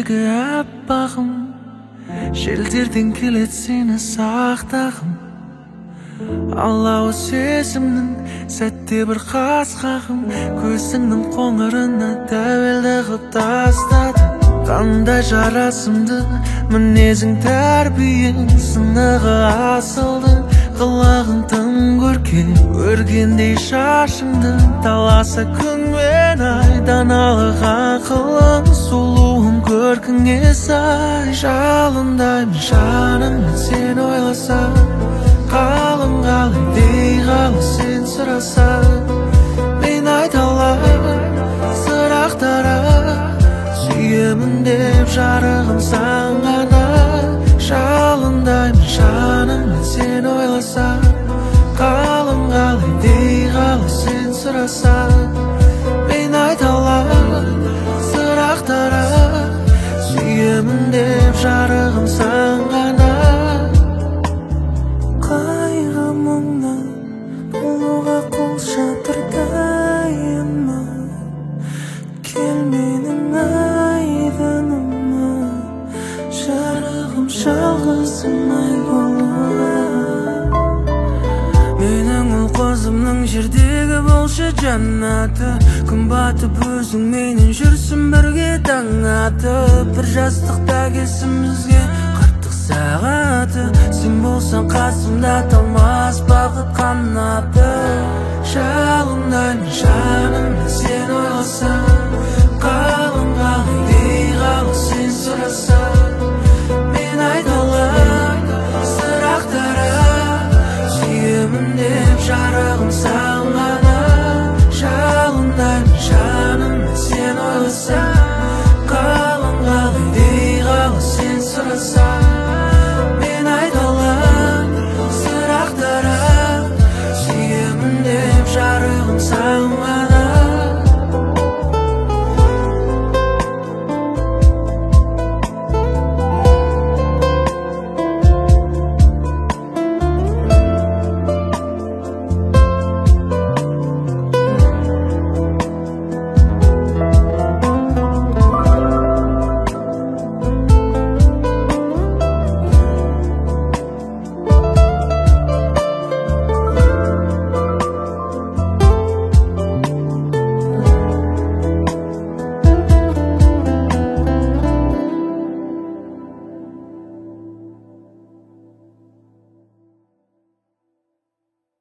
кешкі аппағым, желдерден келет сені сақтағым. Алауы сезімнің сәтте бір қасқағым, көзіңнің қоңырына тәуелді қып тастады. Қандай жарасымды мінезің, тәрбиең, сынығы асылды. Қылығың тым көркем, өргендей шашыңды, таласа күн мен ай. Даналық ақылың, сұлуың көркіңе сай. Жалындаймын жаныммен сен ойласам, қалың қалай дей қалы сен сұрасаң. Мен айта аламын сырақтара, сүйемін деп жарығым сан ғана. Жалындаймын жаныммен сен ойласаң, қалың қалай дей қалы сен сұрасаң. Мен айта аламын сырақтара, сүйемін деп жарығым сан ғана. Қайғы мұңнан болуға қол шатырдайыма, кел менің айдыныма, жарығым жалғызымай болуға. Менің ұл қызымның жердегі болшы жаннаты, күн батып өзің менен жүрсін бірге таң атып. Бір жастықта келсімізге қарттық сағаты, сен болсаң қасымда талмас бақыт қанаты. Жалындаймын жаныммен